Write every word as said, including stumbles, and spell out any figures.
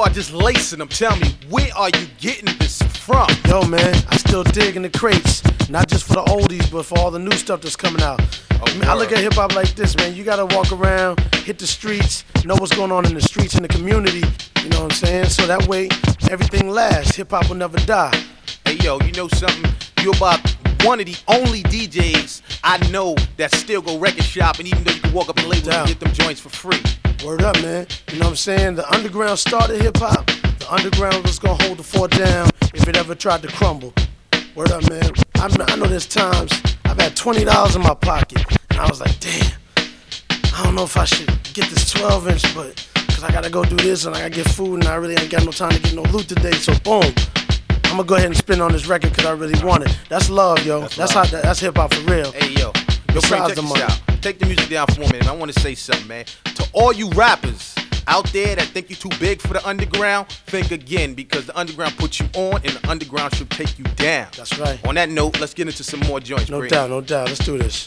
are just lacing them. Tell me, where are you getting this from? Yo, man, I still dig in the crates. Not just for the oldies, but for all the new stuff that's coming out. Oh, I, mean, I look at hip hop like this, man. You gotta walk around, hit the streets, know what's going on in the streets, in the community. You know what I'm saying? So that way, everything lasts. Hip hop will never die. Hey, yo, you know something? You're about one of the only D Js I know that still go record shop, and even though you can walk up and label and get them joints for free. Word up, man. You know what I'm saying? The underground started hip hop. The underground was gonna hold the fort down if it ever tried to crumble. Word up, man. I, I know there's times I've had twenty dollars in my pocket, and I was like, damn, I don't know if I should get this twelve inch, but cause I gotta go do this and I gotta get food, and I really ain't got no time to get no loot today. So boom, I'm gonna go ahead and spin on this record cause I really want it. That's love, yo. That's, that's love. how. That's hip hop for real. Hey, yo. Yo, Frank, check this out. Take the music down for a minute. I want to say something, man. To all you rappers out there that think you're too big for the underground, think again, because the underground puts you on and the underground should take you down. That's right. On that note, let's get into some more joints. No Bree. doubt, no doubt. Let's do this.